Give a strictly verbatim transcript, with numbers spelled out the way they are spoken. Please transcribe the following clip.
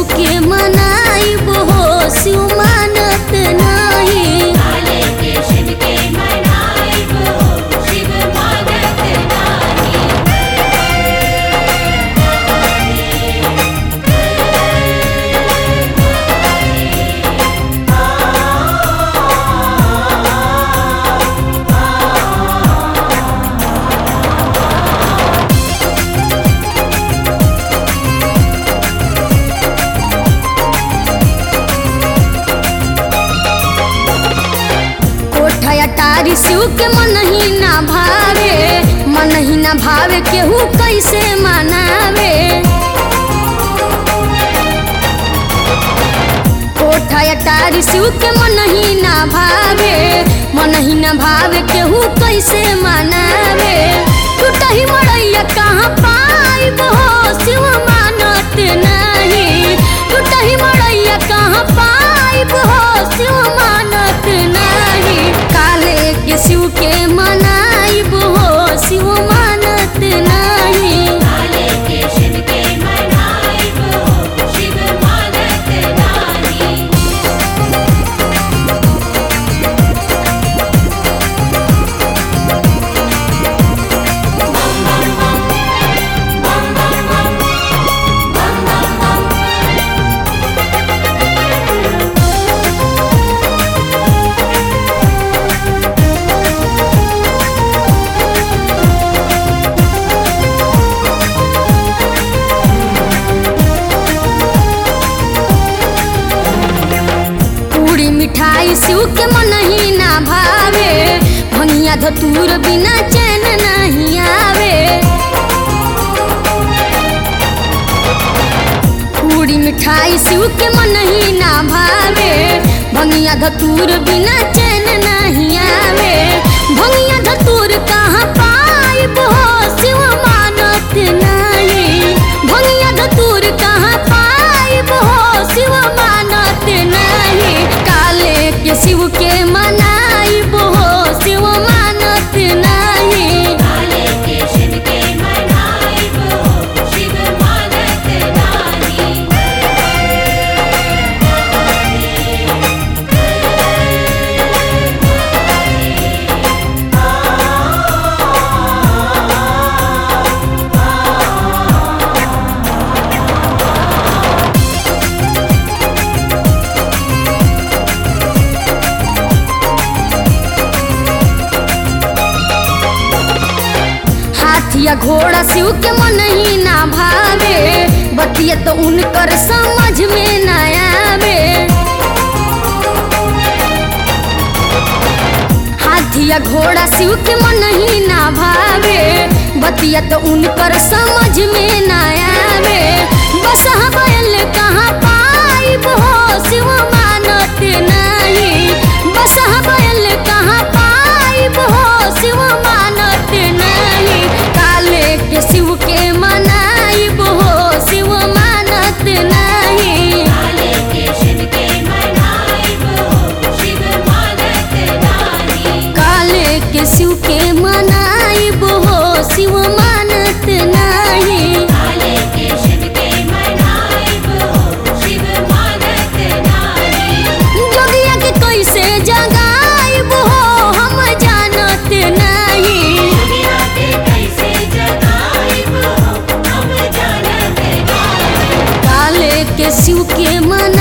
के मनाइब हो शिव मानत नहीं। काले के शिव के मनाइब हो शिव मानत नहीं। अटारी शिव के मन ही ना भावे, मन ही ना भावे केहू कैसे मनावे। कोठा अटारी शिव के मन ही ना भावे, मन ही ना भावे केहू कैसे मनावे। टूटही मड़ैया कहाँ पाइब हो शिव मानत नहीं। टूटही मड़ैया कहाँ पाइब हो शिव मानत नहीं। काले के शिव के मनाइब हो शिव मानत नहीं। काले के शिव के मनाइब हो शिव मानत नहीं। पूरी मिठाई शिव के मन ही ना भावे, भंगिया धतूर बिना चैन नहीं आवे। पूरी मिठाई शिव के मन ही ना भावे, भंगिया धतूर बिना चैन नहीं आवे। भंगिया धतूर कहाँ पाइब हो शिव मानत नहीं। भंगिया धतूर कहाँ पाइब हो शिव मानत नहीं। काले के शिव के मनाइब हो शिव मानत नहीं। काले के शिव के मनाइब हो शिव मानत नहीं। हाथिया घोड़ा शिव के मन ही ना भावे, बतिया तो उनकर समझ में ना आवे। हाथिया घोड़ा शिव के मन ही ना भावे, बतिया तो उनकर समझ में ना आवे। बस बैल कहाँ पाइब हो शिव मानत नहीं। बस बैल कहाँ पाइब हो शिव मानत नहीं। काले के शिव के मनाइब हो शिव मानत नहीं। काले के शिव के मनाइब हो शिव मानत नहीं। काले के शिव के मनाइब हो शिव मानत नहीं। काले के शिव के मनाइब हो शिव मानत नहीं। जोगिया के कैसे जगाइब हो हम जानत नहीं। दुनिया के कैसे जगाइब हो हम जानत नहीं। काले के शिव के मन